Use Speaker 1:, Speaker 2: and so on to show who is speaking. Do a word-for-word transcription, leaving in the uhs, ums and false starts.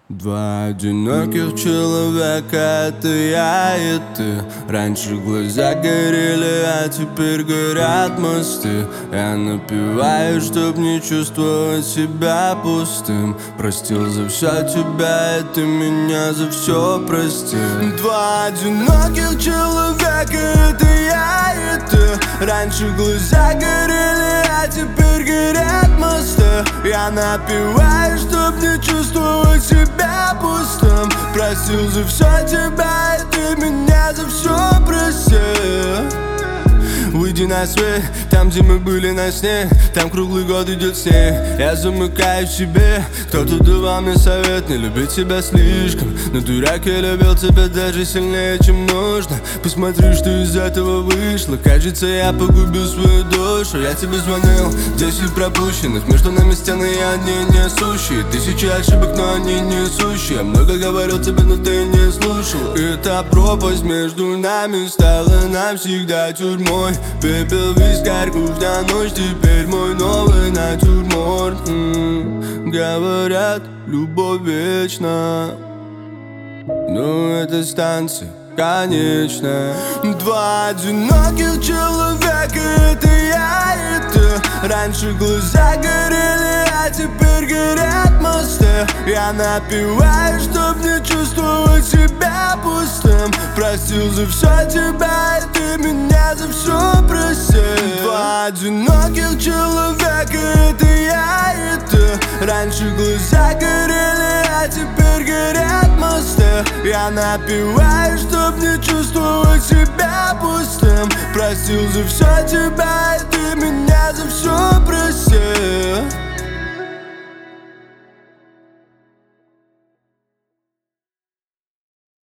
Speaker 1: Два одиноких человека, это я и ты. Раньше глаза горели, а теперь горят мосты. Я напеваю, чтоб не чувствовать себя пустым. Простил за все тебя, и ты меня за все простил. Два одиноких человека, это я и ты. Раньше глаза горели, а теперь горят мосты. Я напеваю, чтоб не чувствовать себя пустым. Простил за все тебя, и ты меня за все простил. Выйди на свет, там, где мы были на сне. Там круглый год идет снег. Я замыкаю в себе. Кто-то давал мне совет не любить себя слишком. Но дурак, я любил тебя даже сильнее, чем нужно. Посмотри, что из этого вышло. Кажется, я погубил свою душу. Я тебе звонил, десять пропущенных. Между нами стены, и они несущие. Тысячи ошибок, но они несущие. Много говорил тебе, но ты не слушал. Эта пропасть между нами стала навсегда тюрьмой. Пепел, вискарь, кухня, ночь, теперь мой новый натюрморт. М-м, Говорят, любовь вечна, но эта станция конечная. Два одиноких человека, это я и ты. Раньше глаза горели, а теперь горят мосты. Я напеваю, чтоб не чувствовать себя пустым. Простил за все тебя, и ты меня за все простил. Два одиноких человека, это я и ты. Раньше глаза горели, а теперь горят мосты. Я напеваю, чтоб не чувствовать себя пустым. Простил за все тебя, и ты меня за все простил.